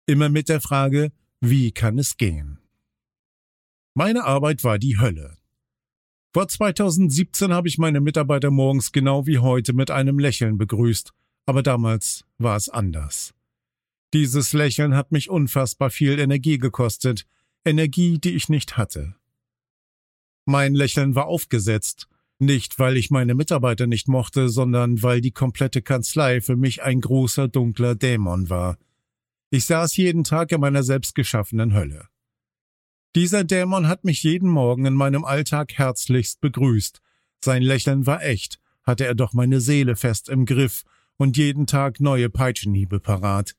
Immer mit der Frage, wie kann es gehen? Meine Arbeit war die Hölle. Vor 2017 habe ich meine Mitarbeiter morgens genau wie heute mit einem Lächeln begrüßt, aber damals war es anders. Dieses Lächeln hat mich unfassbar viel Energie gekostet, Energie, die ich nicht hatte. Mein Lächeln war aufgesetzt, nicht weil ich meine Mitarbeiter nicht mochte, sondern weil die komplette Kanzlei für mich ein großer dunkler Dämon war. Ich saß jeden Tag in meiner selbstgeschaffenen Hölle. Dieser Dämon hat mich jeden Morgen in meinem Alltag herzlichst begrüßt. Sein Lächeln war echt, hatte er doch meine Seele fest im Griff und jeden Tag neue Peitschenhiebe parat.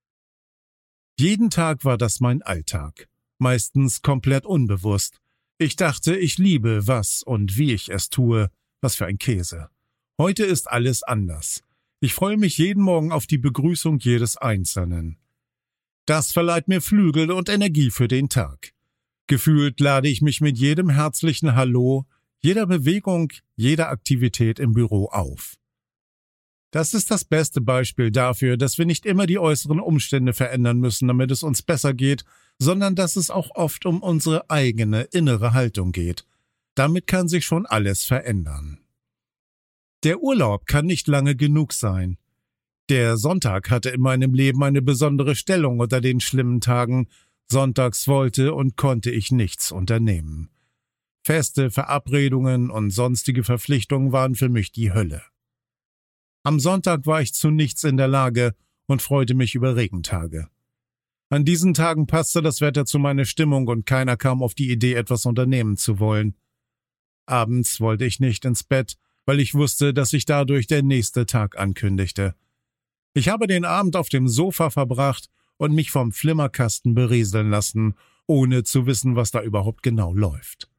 Jeden Tag war das mein Alltag, meistens komplett unbewusst. Ich dachte, ich liebe, was und wie ich es tue. Was für ein Käse. Heute ist alles anders. Ich freue mich jeden Morgen auf die Begrüßung jedes Einzelnen. Das verleiht mir Flügel und Energie für den Tag. Gefühlt lade ich mich mit jedem herzlichen Hallo, jeder Bewegung, jeder Aktivität im Büro auf. Das ist das beste Beispiel dafür, dass wir nicht immer die äußeren Umstände verändern müssen, damit es uns besser geht, sondern dass es auch oft um unsere eigene innere Haltung geht. Damit kann sich schon alles verändern. Der Urlaub kann nicht lange genug sein. Der Sonntag hatte in meinem Leben eine besondere Stellung unter den schlimmen Tagen. Sonntags wollte und konnte ich nichts unternehmen. Feste, Verabredungen und sonstige Verpflichtungen waren für mich die Hölle. Am Sonntag war ich zu nichts in der Lage und freute mich über Regentage. An diesen Tagen passte das Wetter zu meiner Stimmung und keiner kam auf die Idee, etwas unternehmen zu wollen. Abends wollte ich nicht ins Bett, weil ich wusste, dass sich dadurch der nächste Tag ankündigte. Ich habe den Abend auf dem Sofa verbracht und mich vom Flimmerkasten berieseln lassen, ohne zu wissen, was da überhaupt genau läuft.